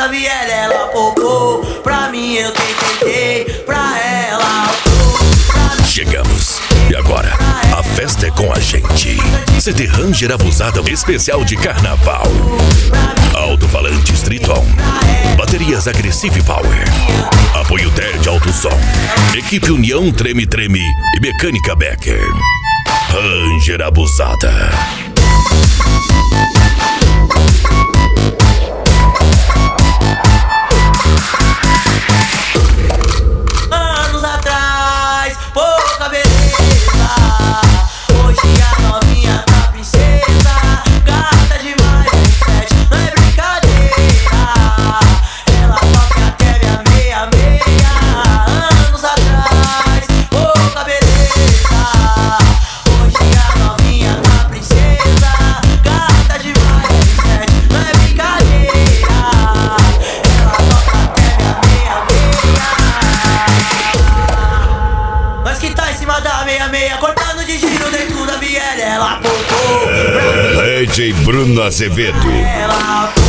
da viela, ela popou. Pra mim eu tentei, pra ela chegamos, e agora a festa é com a gente. CD Ranger Abusada especial de carnaval. Alto-falantes Triton, baterias Aggressive Power, apoio TED Alto Som, equipe União Treme Treme e mecânica Becker. Ranger Abusada. Anos atrás, pouca beleza. Hoje a novinha tá princesa. Gata demais, 27, não é brincadeira. Ela toca até minha meia. Anos atrás, pouca beleza. Hoje a novinha tá princesa. Gata demais, 27, não é brincadeira. Ela toca até minha meia. Nós que tá em cima da meia, cortando de giro dentro da viela, ela popou. DJ Bruno Azevedo. Ela